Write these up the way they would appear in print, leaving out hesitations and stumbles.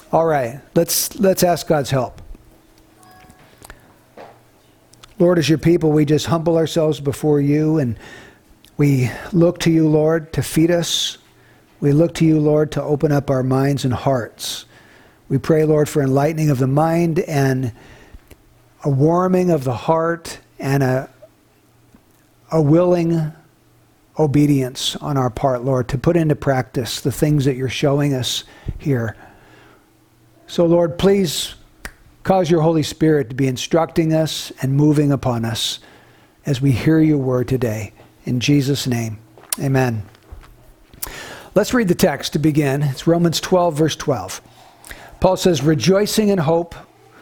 All right, let's ask God's help. Lord, as your people, we just humble ourselves before you, and we look to you, Lord, to feed us. We look to you, Lord, to open up our minds and hearts. We pray, Lord, for enlightening of the mind and a warming of the heart and a willing obedience on our part, Lord, to put into practice the things that you're showing us here. So, Lord, please cause your Holy Spirit to be instructing us and moving upon us as we hear your word today. In Jesus' name, amen. Let's read the text to begin. It's Romans 12, verse 12. Paul says, rejoicing in hope,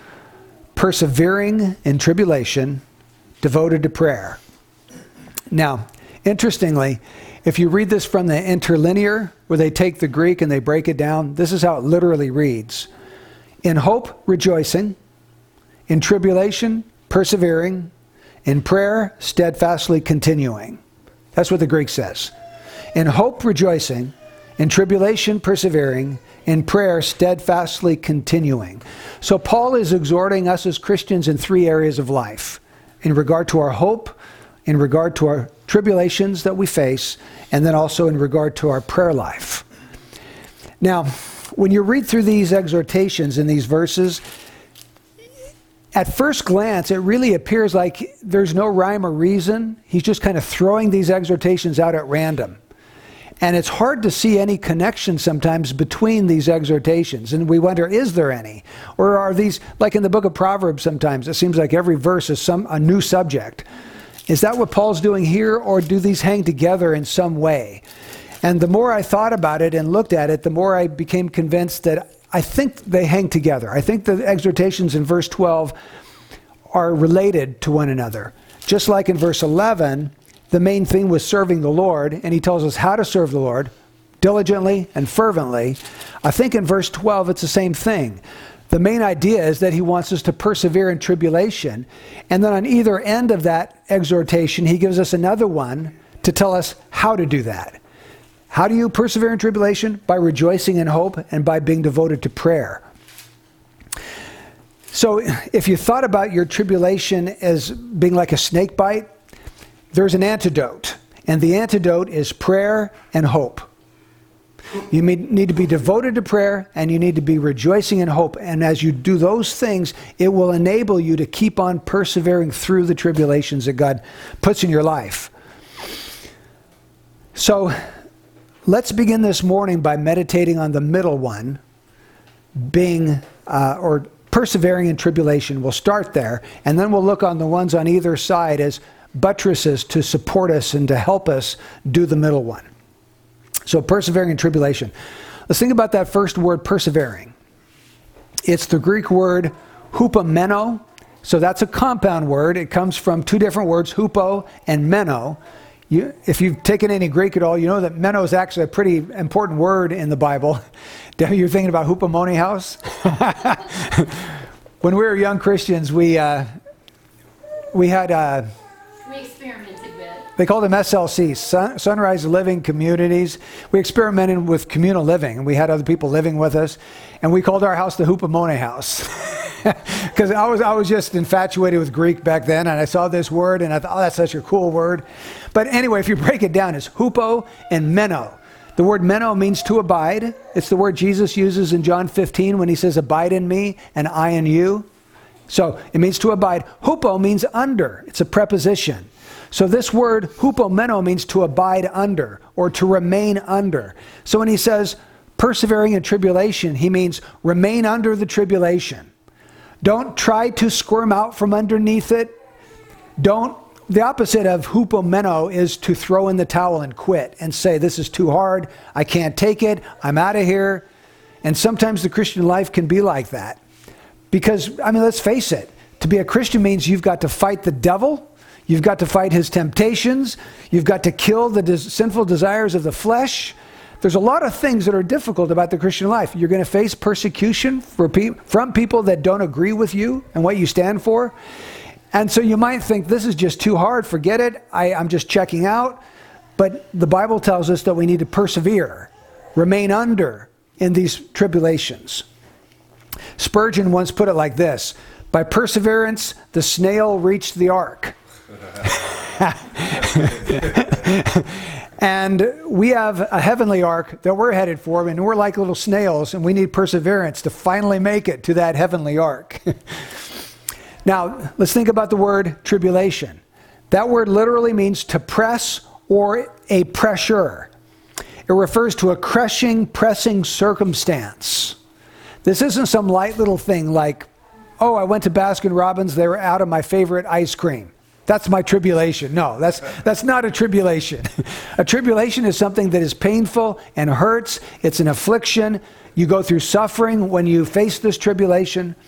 persevering in tribulation, devoted to prayer. Now, interestingly, if you read this from the interlinear, where they take the Greek and they break it down, this is how it literally reads. In hope, rejoicing. In tribulation, persevering. In prayer, steadfastly continuing. That's what the Greek says. In hope, rejoicing. In tribulation, persevering. In prayer, steadfastly continuing. So Paul is exhorting us as Christians in three areas of life. In regard to our hope, in regard to our tribulations that we face, and then also in regard to our prayer life. Now, when you read through these exhortations in these verses, at first glance, it really appears like there's no rhyme or reason. He's just kind of throwing these exhortations out at random. And it's hard to see any connection sometimes between these exhortations. And we wonder, is there any? Or are these, like in the book of Proverbs sometimes, it seems like every verse is a new subject. Is that what Paul's doing here, or do these hang together in some way? And the more I thought about it and looked at it, the more I became convinced that I think they hang together. I think the exhortations in verse 12 are related to one another. Just like in verse 11, the main thing was serving the Lord, and he tells us how to serve the Lord diligently and fervently. I think in verse 12 it's the same thing. The main idea is that he wants us to persevere in tribulation. And then on either end of that exhortation, he gives us another one to tell us how to do that. How do you persevere in tribulation? By rejoicing in hope and by being devoted to prayer. So if you thought about your tribulation as being like a snake bite, there's an antidote. And the antidote is prayer and hope. You need to be devoted to prayer, and you need to be rejoicing in hope. And as you do those things, it will enable you to keep on persevering through the tribulations that God puts in your life. So let's begin this morning by meditating on the middle one, being or persevering in tribulation. We'll start there, and then we'll look on the ones on either side as buttresses to support us and to help us do the middle one. So persevering in tribulation. Let's think about that first word, persevering. It's the Greek word hupomeno. So that's a compound word. It comes from two different words, hupo and meno. If you've taken any Greek at all, you know that meno is actually a pretty important word in the Bible. You're thinking about hupomone house? When we were young Christians, we had... we experimented with. They called them SLCs, Sunrise Living Communities. We experimented with communal living, and we had other people living with us, and we called our house the Hupomone house. Because I was just infatuated with Greek back then, and I saw this word, and I thought, oh, that's such a cool word. But anyway, if you break it down, it's hupo and meno. The word meno means to abide. It's the word Jesus uses in John 15 when he says, abide in me and I in you. So it means to abide. Hupo means under. It's a preposition. So this word hupomeno means to abide under or to remain under. So when he says persevering in tribulation, he means remain under the tribulation. Don't try to squirm out from underneath it. The opposite of hupomeno is to throw in the towel and quit and say, this is too hard. I can't take it. I'm out of here. And sometimes the Christian life can be like that. Because, let's face it, to be a Christian means you've got to fight the devil, you've got to fight his temptations, you've got to kill the sinful desires of the flesh. There's a lot of things that are difficult about the Christian life. You're going to face persecution from people that don't agree with you and what you stand for. And so you might think, this is just too hard, forget it, I'm just checking out. But the Bible tells us that we need to persevere, remain under in these tribulations. Spurgeon once put it like this: by perseverance, the snail reached the ark. And we have a heavenly ark that we're headed for, and we're like little snails, and we need perseverance to finally make it to that heavenly ark. Now, let's think about the word tribulation. That word literally means to press or a pressure. It refers to a crushing, pressing circumstance. This isn't some light little thing like, oh, I went to Baskin-Robbins, they were out of my favorite ice cream. That's my tribulation. No, that's not a tribulation. A tribulation is something that is painful and hurts. It's an affliction. You go through suffering when you face this tribulation.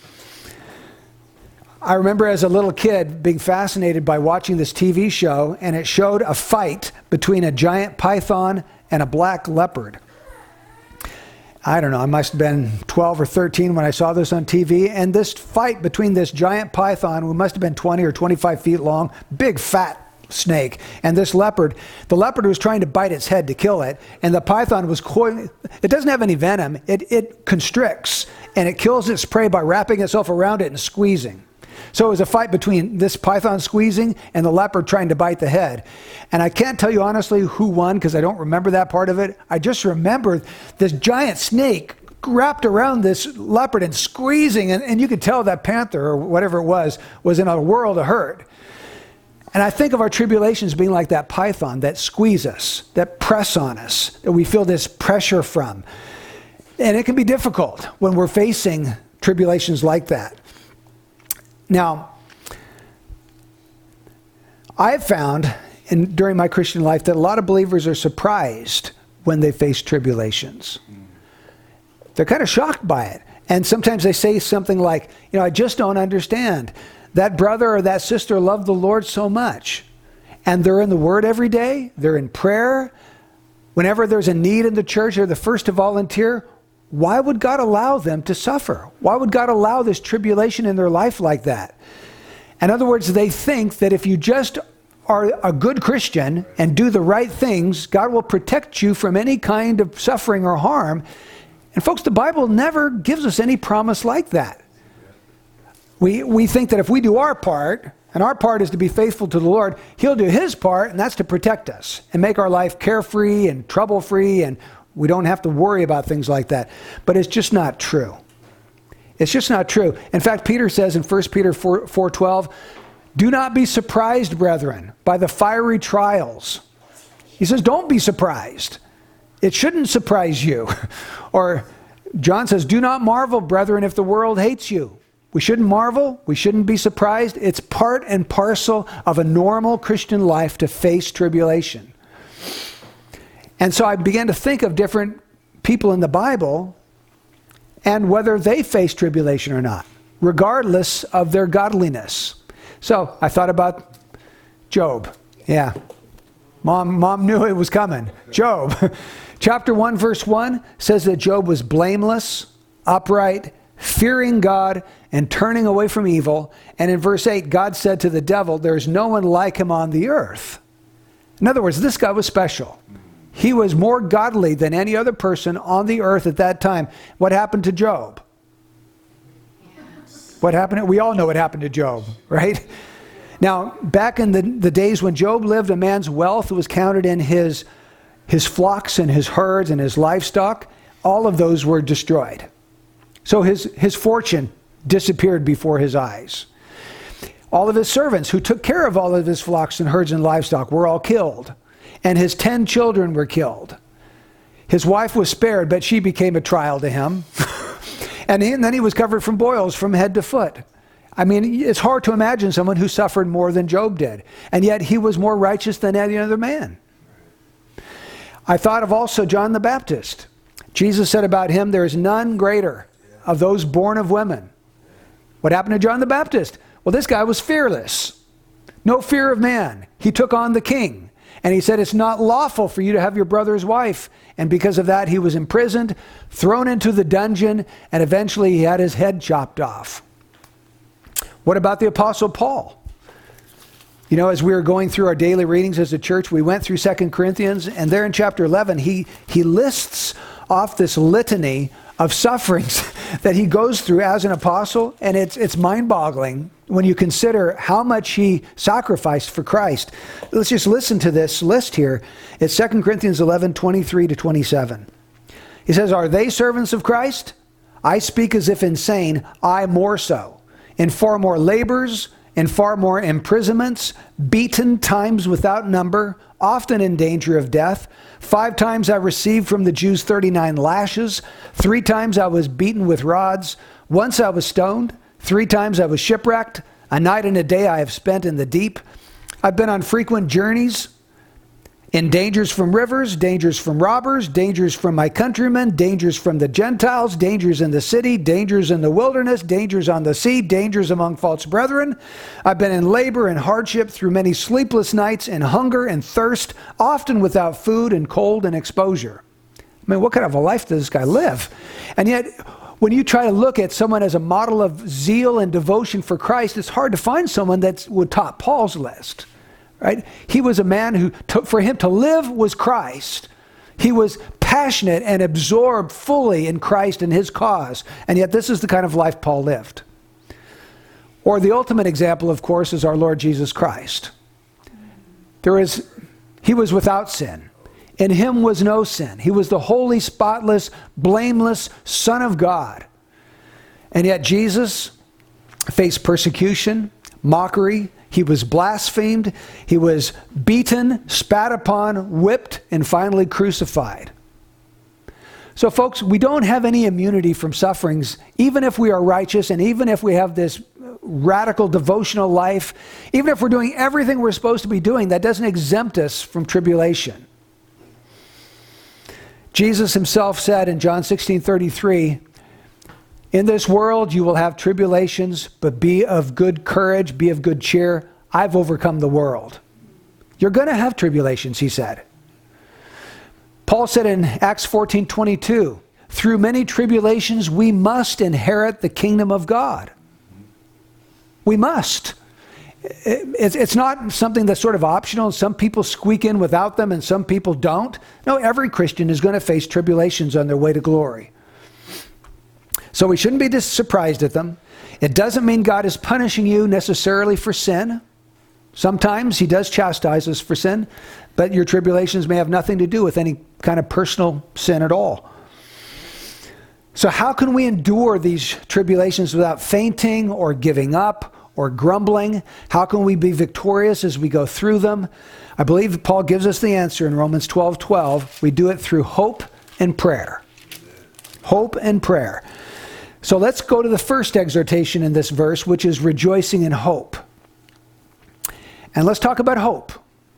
I remember as a little kid being fascinated by watching this TV show, and it showed a fight between a giant python and a black leopard. I don't know, I must have been 12 or 13 when I saw this on TV, and this fight between this giant python, who must have been 20 or 25 feet long, big fat snake, and this leopard. The leopard was trying to bite its head to kill it, and the python was it doesn't have any venom. It constricts, and it kills its prey by wrapping itself around it and squeezing. So it was a fight between this python squeezing and the leopard trying to bite the head. And I can't tell you honestly who won because I don't remember that part of it. I just remember this giant snake wrapped around this leopard and squeezing, and you could tell that panther or whatever it was in a world of hurt. And I think of our tribulations being like that python that squeeze us, that press on us, that we feel this pressure from. And it can be difficult when we're facing tribulations like that. Now, I've found during my Christian life that a lot of believers are surprised when they face tribulations. They're kind of shocked by it. And sometimes they say something like, I just don't understand. That brother or that sister loved the Lord so much. And they're in the Word every day. They're in prayer. Whenever there's a need in the church, they're the first to volunteer. Why would God allow them to suffer? Why would God allow this tribulation in their life like that? In other words, they think that if you just are a good Christian and do the right things, God will protect you from any kind of suffering or harm. And folks, the Bible never gives us any promise like that. We think that if we do our part, and our part is to be faithful to the Lord, He'll do His part, and that's to protect us and make our life carefree and trouble-free, and we don't have to worry about things like that. But it's just not true. It's just not true. In fact, Peter says in 1 Peter 4:12, do not be surprised, brethren, by the fiery trials. He says, don't be surprised. It shouldn't surprise you. Or John says, do not marvel, brethren, if the world hates you. We shouldn't marvel. We shouldn't be surprised. It's part and parcel of a normal Christian life to face tribulation. And so I began to think of different people in the Bible and whether they face tribulation or not, regardless of their godliness. So I thought about Job. Yeah. Mom knew it was coming. Job. Chapter 1, verse 1 says that Job was blameless, upright, fearing God, and turning away from evil. And in verse 8, God said to the devil, there's no one like him on the earth. In other words, this guy was special. He was more godly than any other person on the earth at that time. What happened to Job? What happened? We all know what happened to Job, right? Now, back in the days when Job lived, a man's wealth was counted in his flocks and his herds and his livestock. All of those were destroyed. So his fortune disappeared before his eyes. All of his servants who took care of all of his flocks and herds and livestock were all killed. And his 10 children were killed. His wife was spared, but she became a trial to him. And then he was covered from boils from head to foot. I mean, it's hard to imagine someone who suffered more than Job did. And yet he was more righteous than any other man. I thought of also John the Baptist. Jesus said about him, there is none greater of those born of women. What happened to John the Baptist? Well, this guy was fearless. No fear of man. He took on the king. And he said, it's not lawful for you to have your brother's wife. And because of that, he was imprisoned, thrown into the dungeon, and eventually he had his head chopped off. What about the Apostle Paul? You know, as we were going through our daily readings as a church, we went through 2 Corinthians, and there in chapter 11, he lists off this litany of sufferings that he goes through as an apostle, and it's mind-boggling when you consider how much he sacrificed for Christ. Let's just listen to this list here. It's 2 Corinthians 11, 23 to 27. He says, "Are they servants of Christ? I speak as if insane, I more so. In far more labors, in far more imprisonments, beaten times without number, often in danger of death. 5 times I received from the Jews 39 lashes. 3 times I was beaten with rods. Once I was stoned. 3 times I was shipwrecked. A night and a day I have spent in the deep. I've been on frequent journeys, in dangers from rivers, dangers from robbers, dangers from my countrymen, dangers from the Gentiles, dangers in the city, dangers in the wilderness, dangers on the sea, dangers among false brethren. I've been in labor and hardship through many sleepless nights, in hunger and thirst, often without food and cold and exposure." I mean, what kind of a life does this guy live? And yet, when you try to look at someone as a model of zeal and devotion for Christ, it's hard to find someone that would top Paul's list. Right? He was a man who, for him to live was Christ. He was passionate and absorbed fully in Christ and his cause. And yet this is the kind of life Paul lived. Or the ultimate example, of course, is our Lord Jesus Christ. He was without sin. In him was no sin. He was the holy, spotless, blameless Son of God. And yet Jesus faced persecution, mockery. He was blasphemed, he was beaten, spat upon, whipped, and finally crucified. So folks, we don't have any immunity from sufferings, even if we are righteous and even if we have this radical devotional life, even if we're doing everything we're supposed to be doing, that doesn't exempt us from tribulation. Jesus himself said in John 16:33, "In this world you will have tribulations, but be of good courage, be of good cheer. I've overcome the world." You're going to have tribulations, he said. Paul said in Acts 14:22, "Through many tribulations we must inherit the kingdom of God." We must. It's not something that's sort of optional. Some people squeak in without them and some people don't. No, every Christian is going to face tribulations on their way to glory. So we shouldn't be surprised at them. It doesn't mean God is punishing you necessarily for sin. Sometimes he does chastise us for sin, but your tribulations may have nothing to do with any kind of personal sin at all. So how can we endure these tribulations without fainting or giving up or grumbling? How can we be victorious as we go through them? I believe Paul gives us the answer in Romans 12:12. We do it through hope and prayer. Hope and prayer. So let's go to the first exhortation in this verse, which is rejoicing in hope. And let's talk about hope.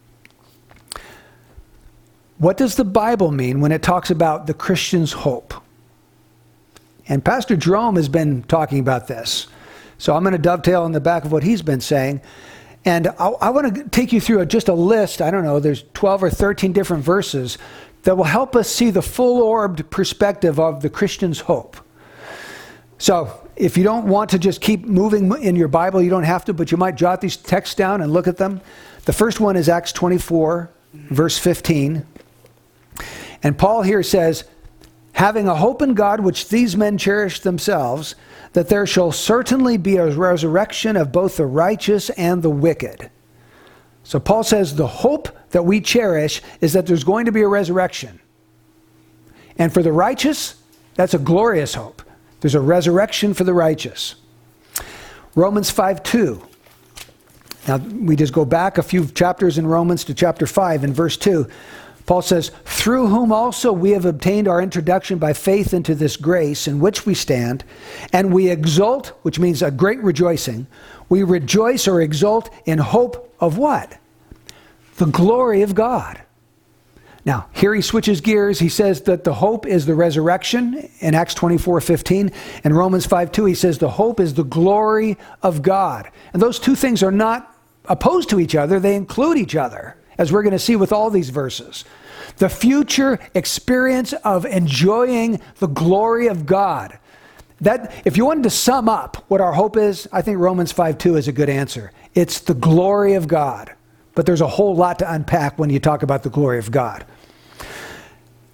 What does the Bible mean when it talks about the Christian's hope? And Pastor Jerome has been talking about this. So I'm going to dovetail on the back of what he's been saying. And I want to take you through just a list. I don't know, there's 12 or 13 different verses that will help us see the full-orbed perspective of the Christian's hope. So if you don't want to just keep moving in your Bible, you don't have to, but you might jot these texts down and look at them. The first one is Acts 24, verse 15. And Paul here says, "Having a hope in God, which these men cherish themselves, that there shall certainly be a resurrection of both the righteous and the wicked." So Paul says the hope that we cherish is that there's going to be a resurrection. And for the righteous, that's a glorious hope. There's a resurrection for the righteous. Romans 5:2. Now, we just go back a few chapters in Romans to chapter 5 in verse 2. Paul says, "Through whom also we have obtained our introduction by faith into this grace in which we stand, and we exult," which means a great rejoicing. We rejoice or exult in hope of what? The glory of God. Now, here he switches gears. He says that the hope is the resurrection in Acts 24:15. In Romans 5:2, he says the hope is the glory of God. And those two things are not opposed to each other. They include each other, as we're going to see with all these verses. The future experience of enjoying the glory of God. That, if you wanted to sum up what our hope is, I think Romans 5:2 is a good answer. It's the glory of God. But there's a whole lot to unpack when you talk about the glory of God.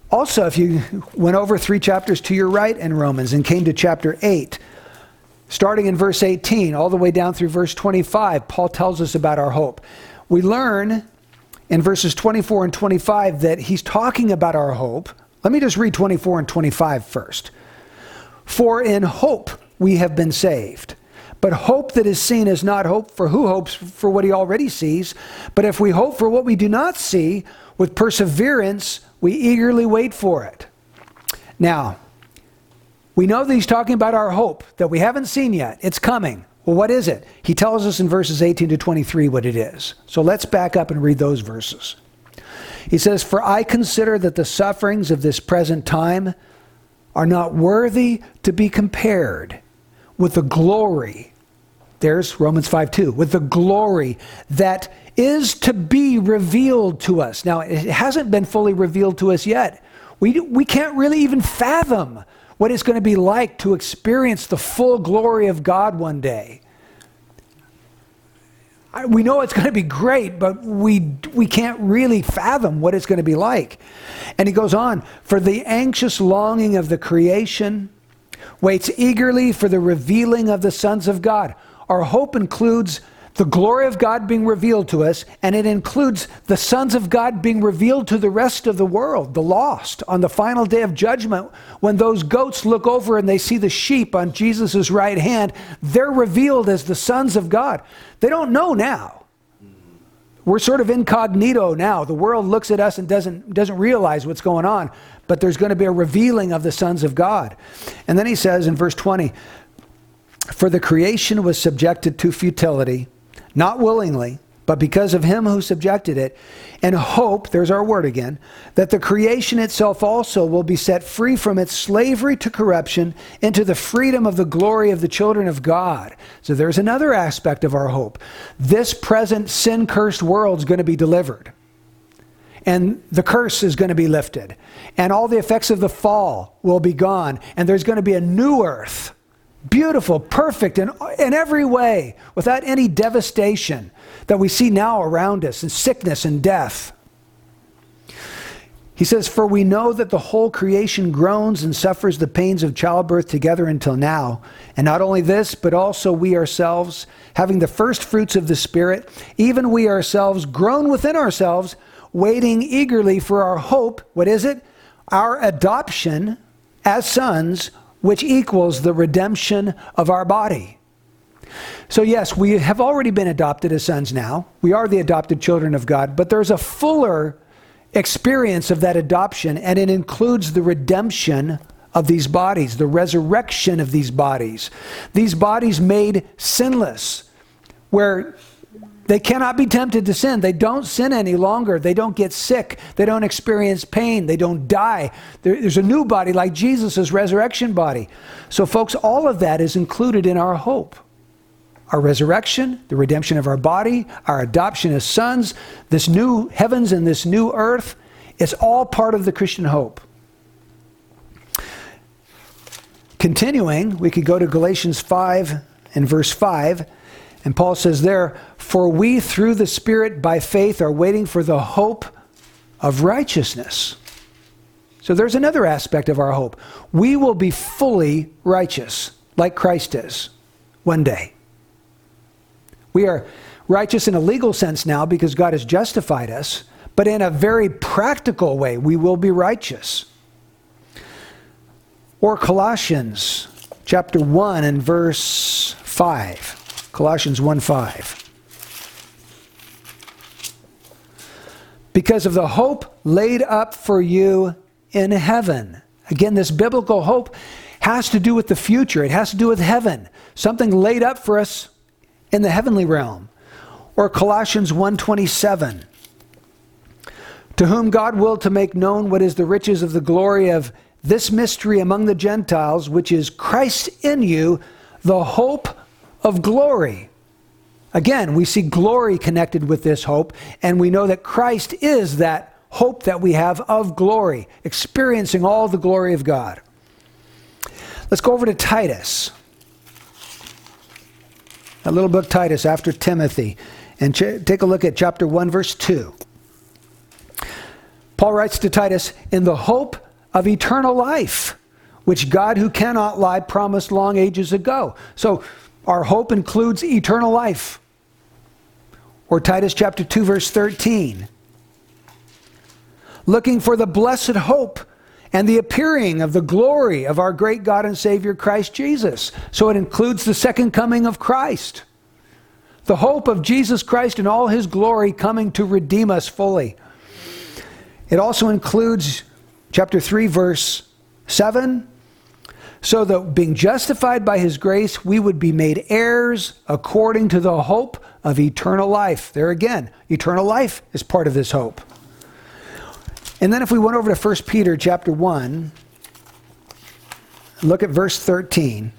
Also, if you went over 3 chapters to your right in Romans and came to chapter 8, starting in verse 18, all the way down through verse 25, Paul tells us about our hope. We learn in verses 24 and 25 that he's talking about our hope. Let me just read 24 and 25 first. For in hope we have been saved. But hope that is seen is not hope, for who hopes for what he already sees? But if we hope for what we do not see, with perseverance we eagerly wait for it. Now, we know that he's talking about our hope that we haven't seen yet. It's coming. Well, what is it? He tells us in verses 18 to 23 what it is. So let's back up and read those verses. He says, For I consider that the sufferings of this present time are not worthy to be compared with the glory. There's Romans 5:2. With the glory that is to be revealed to us. Now, it hasn't been fully revealed to us yet. We can't really even fathom what it's going to be like to experience the full glory of God one day. We know it's going to be great, but we can't really fathom what it's going to be like. And he goes on, For the anxious longing of the creation waits eagerly for the revealing of the sons of God. Our hope includes the glory of God being revealed to us, and it includes the sons of God being revealed to the rest of the world, the lost, on the final day of judgment. When those goats look over and they see the sheep on Jesus' right hand, they're revealed as the sons of God. They don't know now. We're sort of incognito now. The world looks at us and doesn't realize what's going on, but there's going to be a revealing of the sons of God. And then he says in verse 20, For the creation was subjected to futility, not willingly, but because of him who subjected it, and hope, there's our word again, that the creation itself also will be set free from its slavery to corruption into the freedom of the glory of the children of God. So there's another aspect of our hope. This present sin-cursed world is going to be delivered. And the curse is going to be lifted. And all the effects of the fall will be gone. And there's going to be a new earth. Beautiful, perfect in every way, without any devastation that we see now around us, and sickness and death. He says, For we know that the whole creation groans and suffers the pains of childbirth together until now. And not only this, but also we ourselves, having the first fruits of the Spirit, even we ourselves groan within ourselves, waiting eagerly for our hope. What is it? Our adoption as sons, which equals the redemption of our body. So yes, we have already been adopted as sons now. We are the adopted children of God, but there's a fuller experience of that adoption, and it includes the redemption of these bodies, the resurrection of these bodies made sinless, where they cannot be tempted to sin. They don't sin any longer. They don't get sick. They don't experience pain. They don't die. There's a new body like Jesus' resurrection body. So folks, all of that is included in our hope. Our resurrection, the redemption of our body, our adoption as sons, this new heavens and this new earth, it's all part of the Christian hope. Continuing, we could go to Galatians 5 and verse 5. And Paul says there, For we through the Spirit by faith are waiting for the hope of righteousness. So there's another aspect of our hope. We will be fully righteous, like Christ is, one day. We are righteous in a legal sense now because God has justified us, but in a very practical way, we will be righteous. Or Colossians chapter 1 and verse 5. Colossians 1:5. Because of the hope laid up for you in heaven. Again, this biblical hope has to do with the future. It has to do with heaven. Something laid up for us in the heavenly realm. Or Colossians 1:27. To whom God willed to make known what is the riches of the glory of this mystery among the Gentiles, which is Christ in you, the hope of glory. Again, we see glory connected with this hope, and we know that Christ is that hope that we have of glory, experiencing all the glory of God. Let's go over to Titus. That little book Titus after Timothy, and take a look at chapter 1, verse 2. Paul writes to Titus, in the hope of eternal life, which God who cannot lie promised long ages ago. So our hope includes eternal life. Or Titus chapter 2, verse 13. Looking for the blessed hope and the appearing of the glory of our great God and Savior Christ Jesus. So it includes the second coming of Christ. The hope of Jesus Christ in all his glory coming to redeem us fully. It also includes chapter 3, verse 7. So that being justified by his grace, we would be made heirs according to the hope of eternal life. There again, eternal life is part of this hope. And then if we went over to 1 Peter chapter 1, look at verse 13.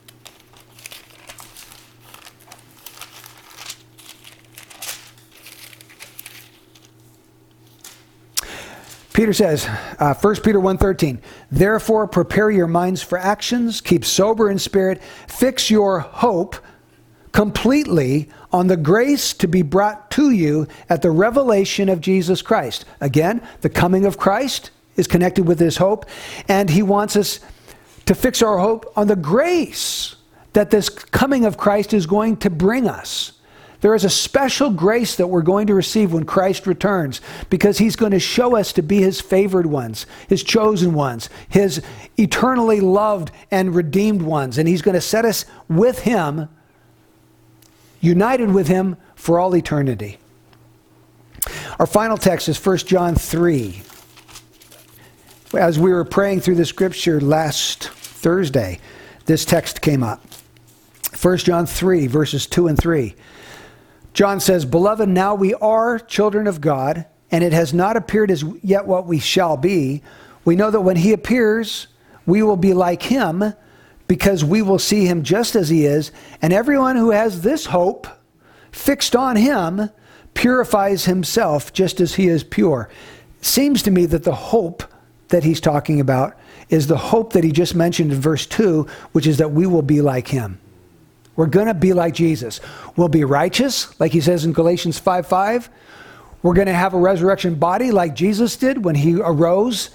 Peter says, 1 Peter 1:13, therefore prepare your minds for actions, keep sober in spirit, fix your hope completely on the grace to be brought to you at the revelation of Jesus Christ. Again, the coming of Christ is connected with this hope, and he wants us to fix our hope on the grace that this coming of Christ is going to bring us. There is a special grace that we're going to receive when Christ returns, because he's going to show us to be his favored ones, his chosen ones, his eternally loved and redeemed ones. And he's going to set us with him, united with him for all eternity. Our final text is 1 John 3. As we were praying through the scripture last Thursday, this text came up. 1 John 3, verses 2 and 3. John says, beloved, now we are children of God, and it has not appeared as yet what we shall be. We know that when he appears, we will be like him, because we will see him just as he is. And everyone who has this hope fixed on him purifies himself just as he is pure. Seems to me that the hope that he's talking about is the hope that he just mentioned in verse 2, which is that we will be like him. We're going to be like Jesus. We'll be righteous, like he says in Galatians 5:5. We're going to have a resurrection body like Jesus did when he arose.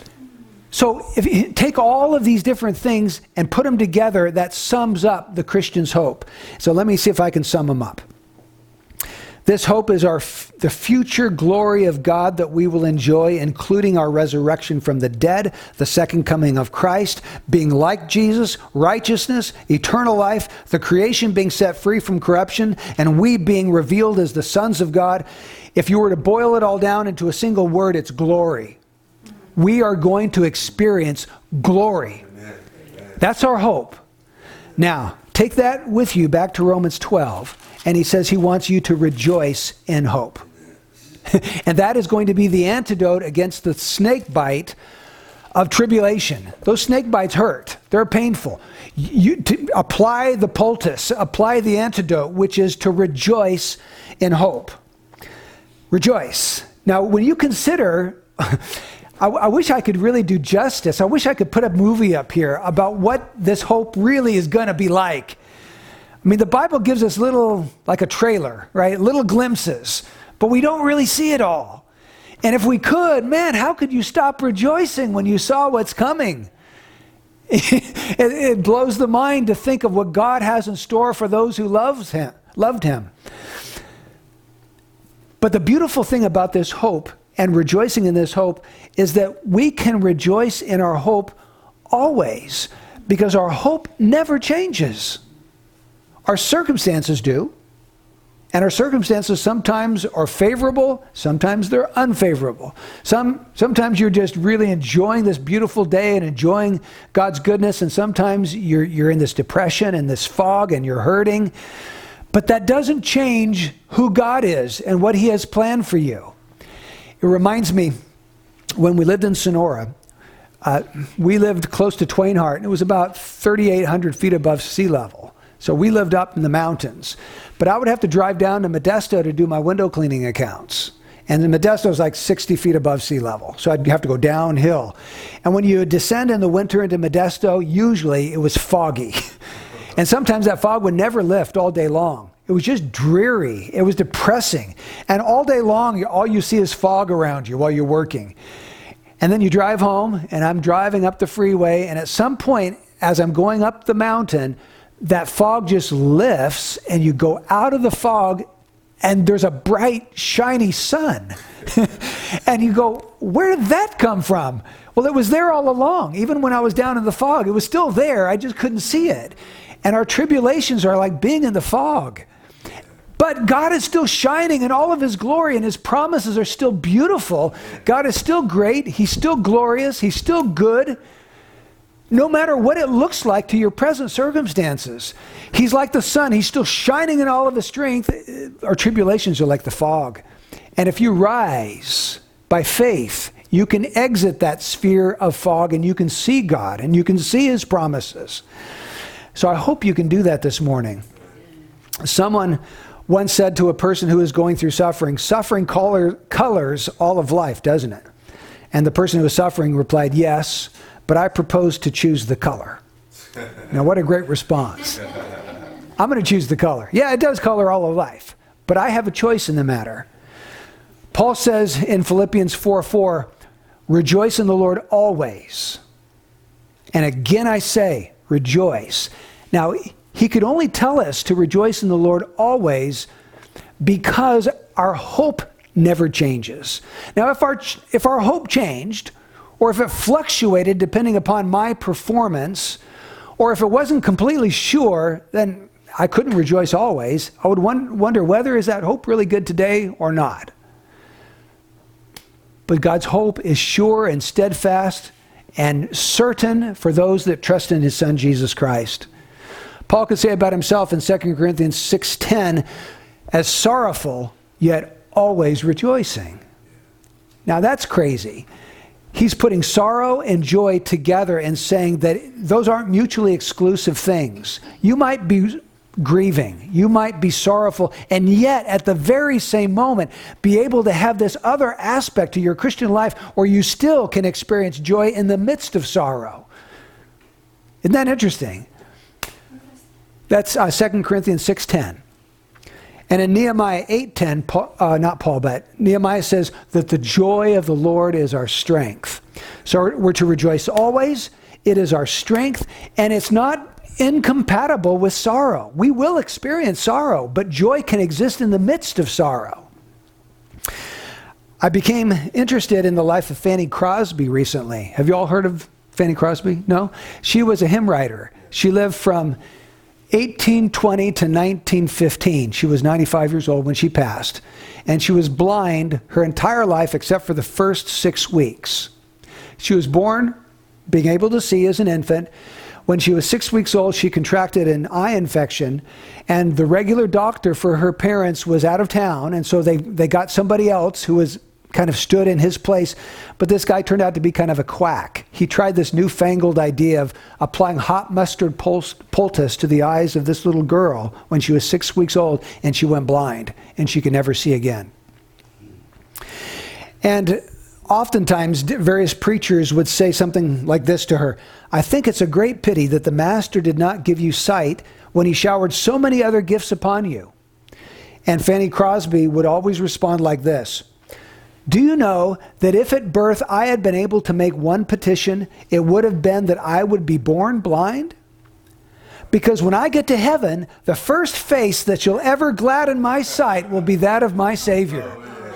So if you take all of these different things and put them together, that sums up the Christian's hope. So let me see if I can sum them up. This hope is the future glory of God that we will enjoy, including our resurrection from the dead, the second coming of Christ, being like Jesus, righteousness, eternal life, the creation being set free from corruption, and we being revealed as the sons of God. If you were to boil it all down into a single word, it's glory. We are going to experience glory. That's our hope. Now, take that with you back to Romans 12. And he says he wants you to rejoice in hope. And that is going to be the antidote against the snake bite of tribulation. Those snake bites hurt. They're painful. To apply the poultice, apply the antidote, which is to rejoice in hope. Rejoice. Now, when you consider, I wish I could really do justice. I wish I could put a movie up here about what this hope really is going to be like. I mean, the Bible gives us little, like a trailer, right? Little glimpses, but we don't really see it all. And if we could, man, how could you stop rejoicing when you saw what's coming? It blows the mind to think of what God has in store for those who loved him. But the beautiful thing about this hope and rejoicing in this hope is that we can rejoice in our hope always, because our hope never changes. Our circumstances do, and our circumstances sometimes are favorable, sometimes they're unfavorable. Sometimes you're just really enjoying this beautiful day and enjoying God's goodness, and sometimes you're in this depression and this fog and you're hurting. But that doesn't change who God is and what he has planned for you. It reminds me, when we lived in Sonora, we lived close to Twain Harte, and it was about 3,800 feet above sea level. So we lived up in the mountains. But I would have to drive down to Modesto to do my window cleaning accounts. And the Modesto is like 60 feet above sea level. So I'd have to go downhill. And when you descend in the winter into Modesto, usually it was foggy. And sometimes that fog would never lift all day long. It was just dreary. It was depressing. And all day long, all you see is fog around you while you're working. And then you drive home, and I'm driving up the freeway, and at some point, as I'm going up the mountain, that fog just lifts, and you go out of the fog, and there's a bright, shiny sun. And you go, where did that come from? Well, it was there all along. Even when I was down in the fog, it was still there. I just couldn't see it. And our tribulations are like being in the fog. But God is still shining in all of his glory, and his promises are still beautiful. God is still great. He's still glorious. He's still good. No matter what it looks like to your present circumstances. He's like the sun. He's still shining in all of his strength. Our tribulations are like the fog. And if you rise by faith, you can exit that sphere of fog, and you can see God, and you can see his promises. So I hope you can do that this morning. Someone once said to a person who is going through suffering, suffering colors all of life, doesn't it? And the person who was suffering replied, yes, but I propose to choose the color. Now, what a great response. I'm going to choose the color. Yeah, it does color all of life, but I have a choice in the matter. Paul says in Philippians 4:4, rejoice in the Lord always. And again I say, rejoice. Now, he could only tell us to rejoice in the Lord always because our hope never changes. Now, if our hope changed, or if it fluctuated depending upon my performance, or if it wasn't completely sure, then I couldn't rejoice always. I would wonder whether is that hope really good today or not. But God's hope is sure and steadfast and certain for those that trust in his Son, Jesus Christ. Paul could say about himself in 2 Corinthians 6:10, as sorrowful, yet always rejoicing. Now that's crazy. He's putting sorrow and joy together and saying that those aren't mutually exclusive things. You might be grieving, you might be sorrowful, and yet at the very same moment be able to have this other aspect to your Christian life where you still can experience joy in the midst of sorrow. Isn't that interesting? That's 2 Corinthians 6:10. And in Nehemiah 8:10, Nehemiah says that the joy of the Lord is our strength. So we're to rejoice always. It is our strength, and it's not incompatible with sorrow. We will experience sorrow, but joy can exist in the midst of sorrow. I became interested in the life of Fanny Crosby recently. Have you all heard of Fanny Crosby? No? She was a hymn writer. She lived from 1820 to 1915. She was 95 years old when she passed. And she was blind her entire life except for the first 6 weeks. She was born being able to see as an infant. When she was 6 weeks old, she contracted an eye infection, and the regular doctor for her parents was out of town, and so they got somebody else who was kind of stood in his place, but this guy turned out to be kind of a quack. He tried this newfangled idea of applying hot mustard poultice to the eyes of this little girl when she was 6 weeks old, and she went blind, and she could never see again. And oftentimes, various preachers would say something like this to her: I think it's a great pity that the Master did not give you sight when he showered so many other gifts upon you. And Fanny Crosby would always respond like this: do you know that if at birth I had been able to make one petition, it would have been that I would be born blind? Because when I get to heaven, the first face that shall ever gladden my sight will be that of my Savior.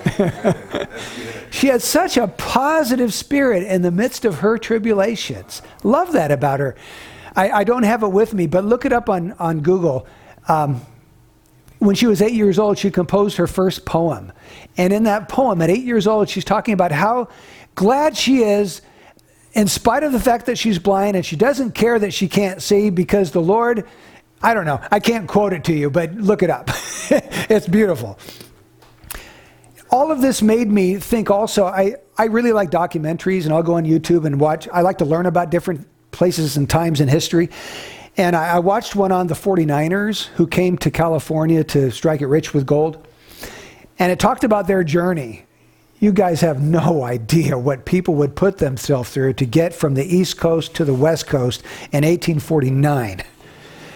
She had such a positive spirit in the midst of her tribulations. Love that about her. I don't have it with me, but look it up on Google. When she was 8 years old, she composed her first poem. And in that poem, at 8 years old, she's talking about how glad she is in spite of the fact that she's blind, and she doesn't care that she can't see because the Lord, I don't know, I can't quote it to you, but look it up. It's beautiful. All of this made me think also, I really like documentaries, and I'll go on YouTube and watch. I like to learn about different places and times in history. And I watched one on the 49ers who came to California to strike it rich with gold. And it talked about their journey. You guys have no idea what people would put themselves through to get from the East Coast to the West Coast in 1849.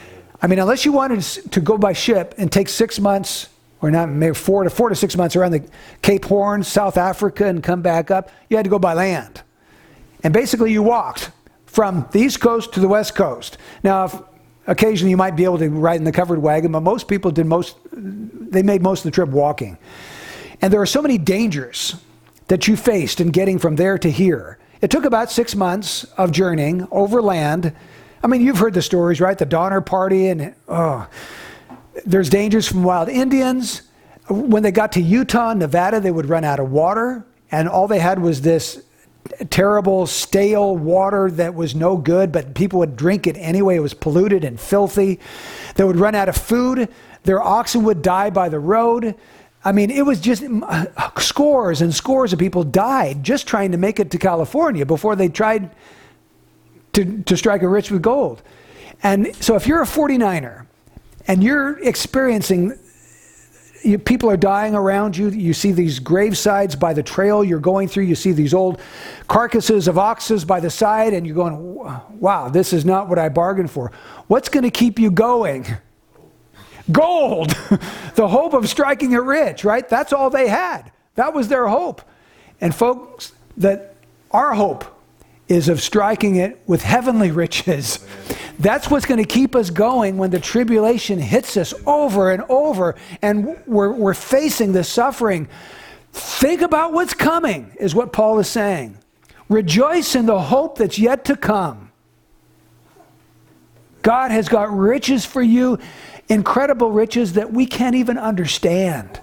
I mean, unless you wanted to go by ship and take 6 months, or not, maybe 4 to 6 months around the Cape Horn, South Africa, and come back up, you had to go by land. And basically you walked from the East Coast to the West Coast. Now, occasionally you might be able to ride in the covered wagon, but most people they made most of the trip walking. And there are so many dangers that you faced in getting from there to here. It took about 6 months of journeying over land. I mean, you've heard the stories, right? The Donner Party, and there's dangers from wild Indians. When they got to Utah, Nevada, they would run out of water, and all they had was this terrible, stale water that was no good, but people would drink it anyway. It was polluted and filthy. They would run out of food. Their oxen would die by the road. I mean, it was just scores and scores of people died just trying to make it to California before they tried to strike it rich with gold. And so if you're a 49er and you're experiencing, people are dying around you, you see these gravesides by the trail you're going through, you see these old carcasses of oxes by the side, and you're going, wow, this is not what I bargained for. What's going to keep you going? Gold! The hope of striking it rich, right? That's all they had. That was their hope. And folks, that our hope is of striking it with heavenly riches. That's what's going to keep us going when the tribulation hits us over and over, and we're facing the suffering. Think about what's coming, is what Paul is saying. Rejoice in the hope that's yet to come. God has got riches for you, incredible riches that we can't even understand.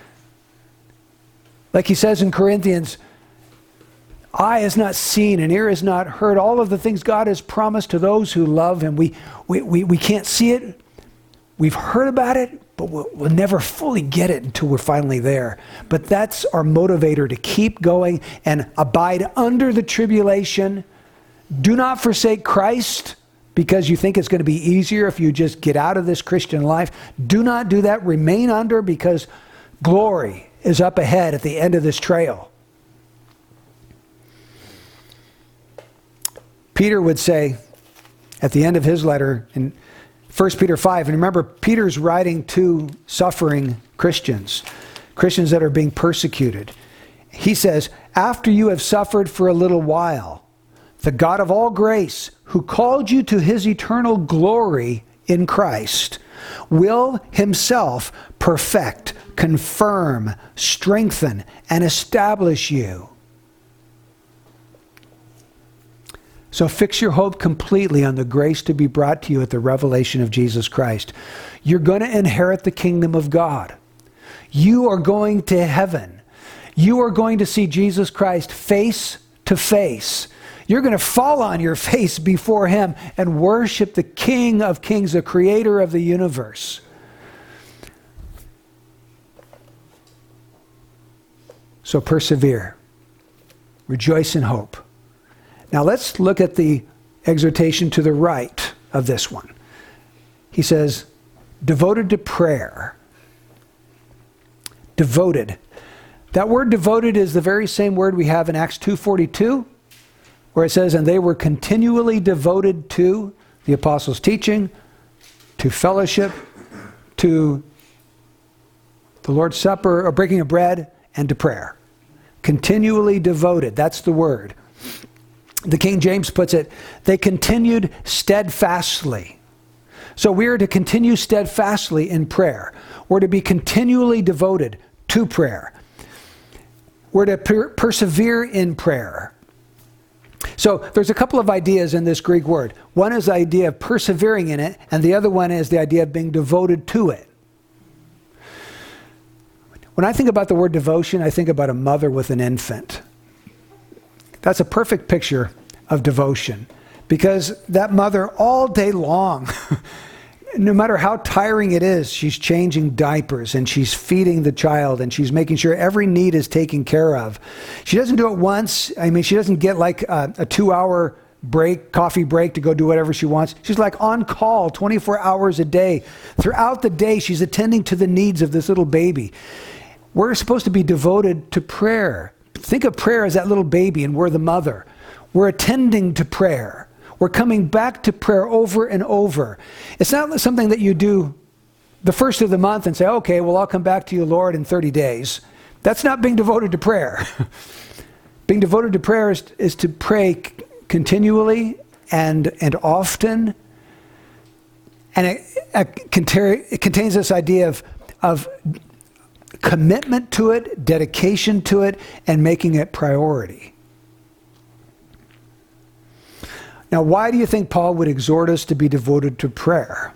Like he says in Corinthians, eye has not seen and ear has not heard all of the things God has promised to those who love him. We can't see it. We've heard about it, but we'll never fully get it until we're finally there. But that's our motivator to keep going and abide under the tribulation. Do not forsake Christ because you think it's going to be easier if you just get out of this Christian life. Do not do that. Remain under, because glory is up ahead at the end of this trail. Peter would say at the end of his letter in 1 Peter 5, and remember, Peter's writing to suffering Christians that are being persecuted. He says, after you have suffered for a little while, the God of all grace, who called you to his eternal glory in Christ, will himself perfect, confirm, strengthen, and establish you. So fix your hope completely on the grace to be brought to you at the revelation of Jesus Christ. You're going to inherit the kingdom of God. You are going to heaven. You are going to see Jesus Christ face to face. You're going to fall on your face before him and worship the King of Kings, the creator of the universe. So persevere. Rejoice in hope. Now let's look at the exhortation to the right of this one. He says, devoted to prayer. Devoted. That word devoted is the very same word we have in Acts 2:42, where it says, and they were continually devoted to the apostles' teaching, to fellowship, to the Lord's Supper, or breaking of bread, and to prayer. Continually devoted, that's the word. The King James puts it, they continued steadfastly. So we are to continue steadfastly in prayer. We're to be continually devoted to prayer. We're to persevere in prayer. So there's a couple of ideas in this Greek word. One is the idea of persevering in it, and the other one is the idea of being devoted to it. When I think about the word devotion, I think about a mother with an infant. That's a perfect picture of devotion, because that mother all day long, no matter how tiring it is, she's changing diapers and she's feeding the child and she's making sure every need is taken care of. She doesn't do it once. I mean, she doesn't get like a 2-hour break, coffee break to go do whatever she wants. She's like on call 24 hours a day. Throughout the day, she's attending to the needs of this little baby. We're supposed to be devoted to prayer. Think of prayer as that little baby, and we're the mother. We're attending to prayer. We're coming back to prayer over and over. It's not something that you do the first of the month and say, okay, well, I'll come back to you, Lord, in 30 days. That's not being devoted to prayer. Being devoted to prayer is to pray continually and often. And it contains this idea of commitment to it, dedication to it, and making it priority. Now, why do you think Paul would exhort us to be devoted to prayer?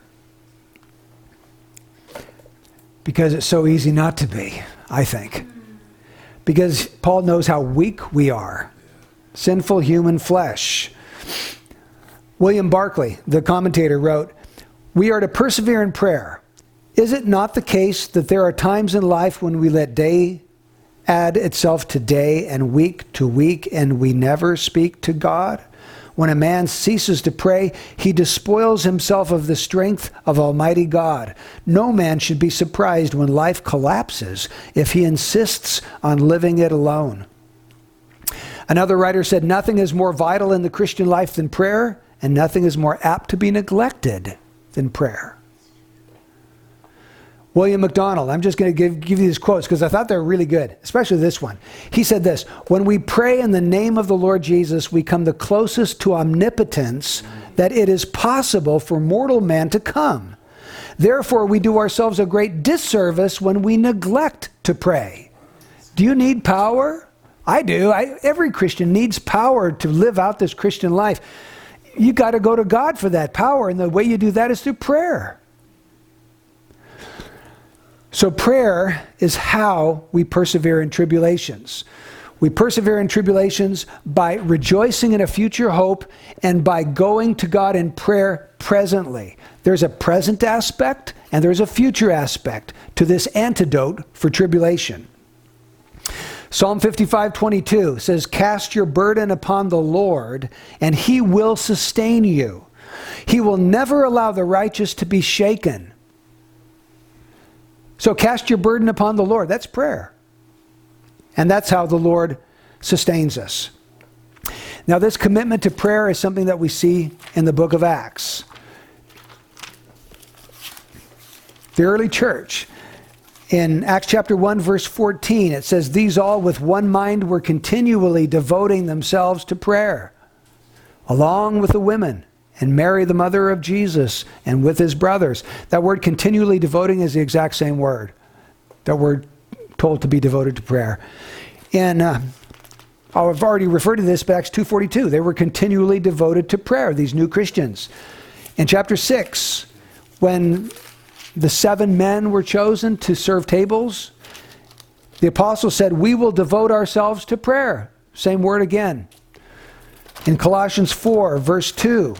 Because it's so easy not to be, I think. Because Paul knows how weak we are. Sinful human flesh. William Barclay, the commentator, wrote, "We are to persevere in prayer. Is it not the case that there are times in life when we let day add itself to day and week to week and we never speak to God? When a man ceases to pray, he despoils himself of the strength of Almighty God. No man should be surprised when life collapses if he insists on living it alone." Another writer said, "Nothing is more vital in the Christian life than prayer, and nothing is more apt to be neglected than prayer." William MacDonald, I'm just going to give you these quotes because I thought they were really good, especially this one. He said this, "When we pray in the name of the Lord Jesus, we come the closest to omnipotence that it is possible for mortal man to come. Therefore, we do ourselves a great disservice when we neglect to pray." Do you need power? I do. Every Christian needs power to live out this Christian life. You got to go to God for that power, and the way you do that is through prayer. So prayer is how we persevere in tribulations. We persevere in tribulations by rejoicing in a future hope and by going to God in prayer presently. There's a present aspect and there's a future aspect to this antidote for tribulation. Psalm 55:22 says, "Cast your burden upon the Lord, and he will sustain you. He will never allow the righteous to be shaken." So cast your burden upon the Lord. That's prayer. And that's how the Lord sustains us. Now, this commitment to prayer is something that we see in the book of Acts. The early church, in Acts chapter 1, verse 14, it says, "These all with one mind were continually devoting themselves to prayer, along with the women, and Mary, the mother of Jesus, and with his brothers." That word continually devoting is the exact same word that we're told to be devoted to prayer. And I've already referred to this, but Acts 2:42. They were continually devoted to prayer, these new Christians. In chapter 6, when the 7 men were chosen to serve tables, the apostles said, "We will devote ourselves to prayer." Same word again. In Colossians 4, verse 2,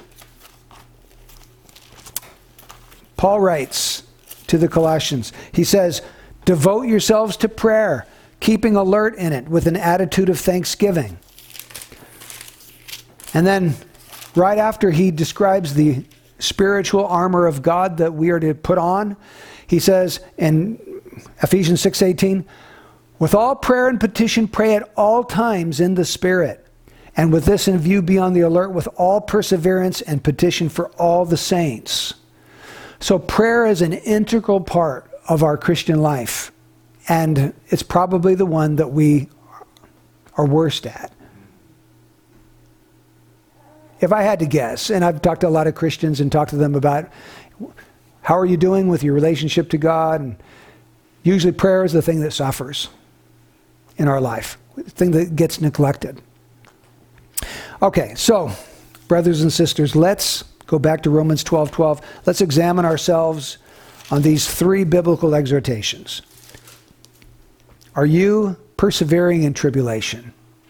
Paul writes to the Colossians, he says, "Devote yourselves to prayer, keeping alert in it with an attitude of thanksgiving." And then right after he describes the spiritual armor of God that we are to put on, he says in Ephesians 6:18, "With all prayer and petition pray at all times in the Spirit, and with this in view be on the alert with all perseverance and petition for all the saints." So prayer is an integral part of our Christian life, and it's probably the one that we are worst at. If I had to guess, and I've talked to a lot of Christians and talked to them about how are you doing with your relationship to God, and usually prayer is the thing that suffers in our life, the thing that gets neglected. Okay, so brothers and sisters, let's go back to Romans 12:12. Let's examine ourselves on these 3 biblical exhortations. Are you persevering in tribulation?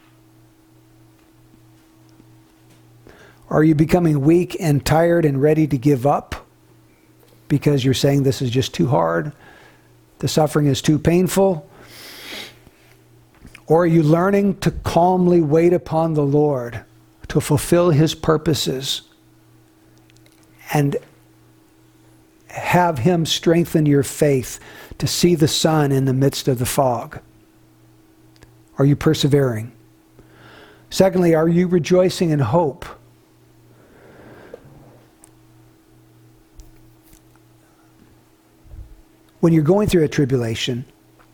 Are you becoming weak and tired and ready to give up because you're saying this is just too hard, the suffering is too painful? Or are you learning to calmly wait upon the Lord to fulfill his purposes and have him strengthen your faith to see the sun in the midst of the fog? Are you persevering? Secondly, are you rejoicing in hope? when you're going through a tribulation,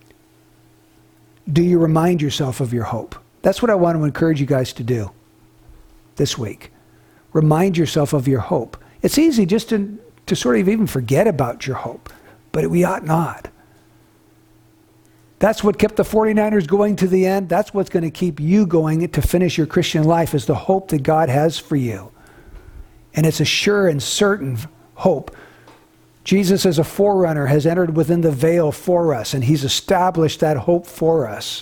do you remind yourself of your hope? That's what I want to encourage you guys to do this week. Remind yourself of your hope. It's easy just to sort of even forget about your hope, but we ought not. That's what kept the 49ers going to the end. That's what's going to keep you going to finish your Christian life, is the hope that God has for you. And it's a sure and certain hope. Jesus, as a forerunner, has entered within the veil for us, and he's established that hope for us.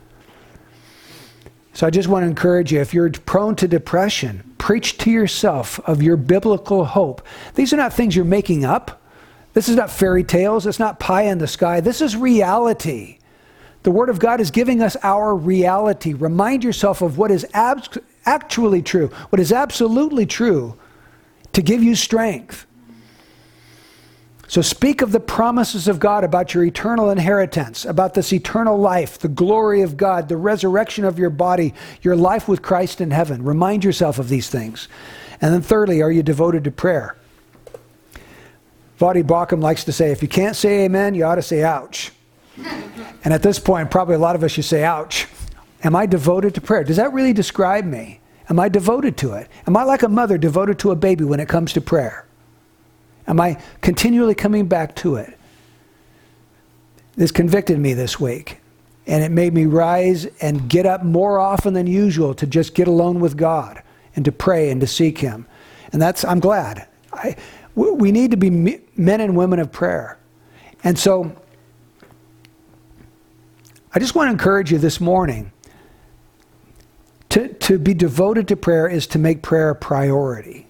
So I just want to encourage you, if you're prone to depression, preach to yourself of your biblical hope. These are not things you're making up. This is not fairy tales. It's not pie in the sky. This is reality. The Word of God is giving us our reality. Remind yourself of what is actually true, what is absolutely true, to give you strength. So speak of the promises of God about your eternal inheritance, about this eternal life, the glory of God, the resurrection of your body, your life with Christ in heaven. Remind yourself of these things. And then thirdly, are you devoted to prayer? Voddie Baucham likes to say, if you can't say amen, you ought to say ouch. And at this point, probably a lot of us should say, ouch. Am I devoted to prayer? Does that really describe me? Am I devoted to it? Am I like a mother devoted to a baby when it comes to prayer? Am I continually coming back to it? This convicted me this week, and it made me rise and get up more often than usual to just get alone with God and to pray and to seek Him. And I'm glad. We need to be men and women of prayer. And so I just want to encourage you this morning. To be devoted to prayer is to make prayer a priority.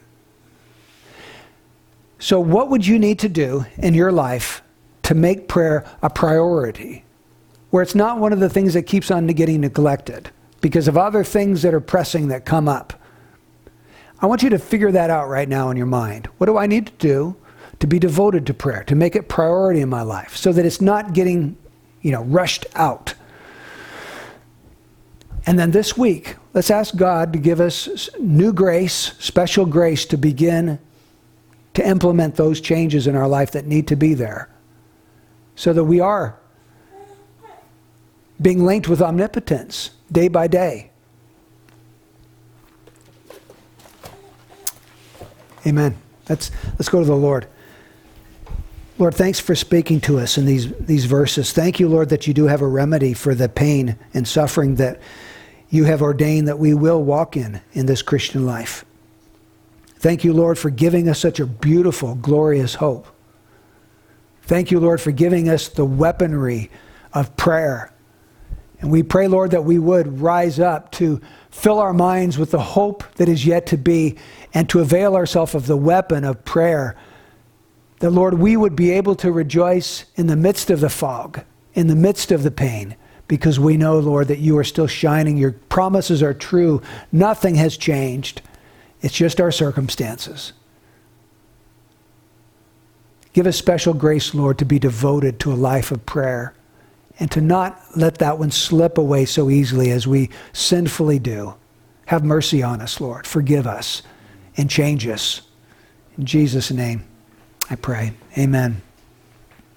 So what would you need to do in your life to make prayer a priority, where it's not one of the things that keeps on getting neglected because of other things that are pressing that come up? I want you to figure that out right now in your mind. What do I need to do to be devoted to prayer, to make it priority in my life so that it's not getting, rushed out? And then this week, let's ask God to give us new grace, special grace to begin to implement those changes in our life that need to be there so that we are being linked with omnipotence day by day. Amen. Let's go to the Lord. Lord, thanks for speaking to us in these verses. Thank you, Lord, that you do have a remedy for the pain and suffering that you have ordained that we will walk in this Christian life. Thank you, Lord, for giving us such a beautiful, glorious hope. Thank you, Lord, for giving us the weaponry of prayer. And we pray, Lord, that we would rise up to fill our minds with the hope that is yet to be and to avail ourselves of the weapon of prayer. That, Lord, we would be able to rejoice in the midst of the fog, in the midst of the pain, because we know, Lord, that you are still shining. Your promises are true. Nothing has changed. It's just our circumstances. Give us special grace, Lord, to be devoted to a life of prayer and to not let that one slip away so easily as we sinfully do. Have mercy on us, Lord. Forgive us and change us. In Jesus' name, I pray. Amen.